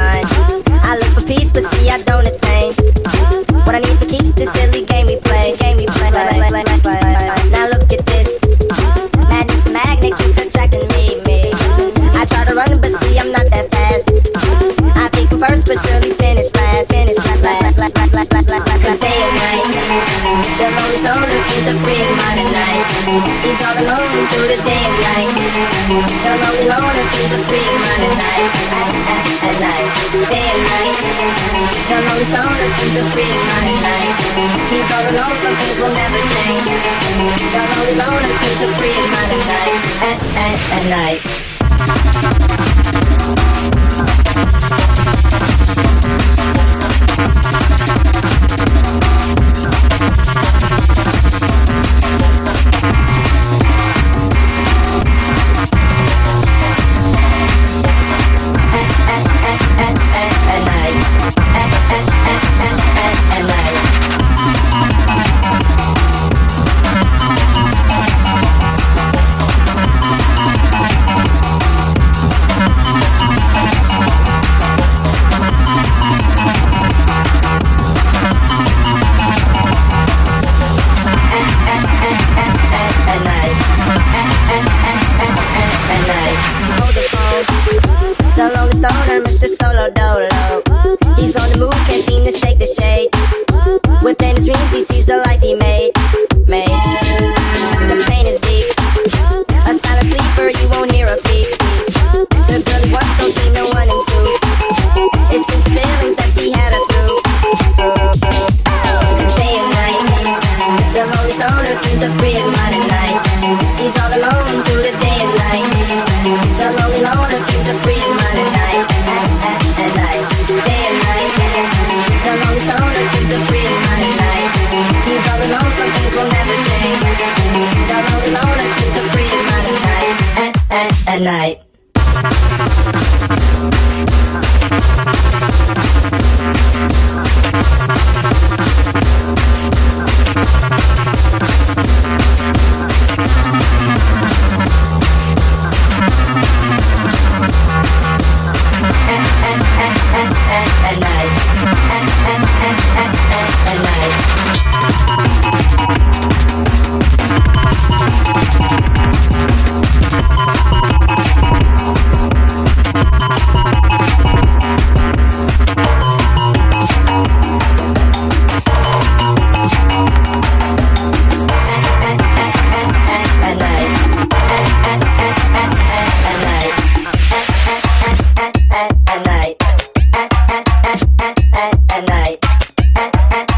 mind. I look for peace, but see I don't attain. What I need for keeps this silly game we play. Now look at this. Madness, the magnet keeps attracting me. I try to run, but see I'm not that fast. I think I'm first, but surely finish last. Cause day and night, the lonely stoner seems to free his mind at night. He's all alone through the day and night. The lonely loner seems to free his mind at night. At night, day and night. The lonely stoner seems to free his mind at night. He's all alone, some things will never change. The lonely loner seems to free his mind at night. At night. The lonely stoner, Mr. Solo Dolo. He's on the move, can't seem to shake the shade. Within his dreams, he sees the life he made. The pain is deep. A silent sleeper, you won't hear a peep. The girl he wants don't see no one in two. It's his feelings that she had her through. It's day and night. The lonely stoner seems to free his mind at night. He's all alone through the day and night. The lonely loner seems to free his mind at night. At night, day and night. The lonely stoner seems to free his mind at night. He's all alone, some things will never change. The lonely loner seems to free his mind at night. At night. At night.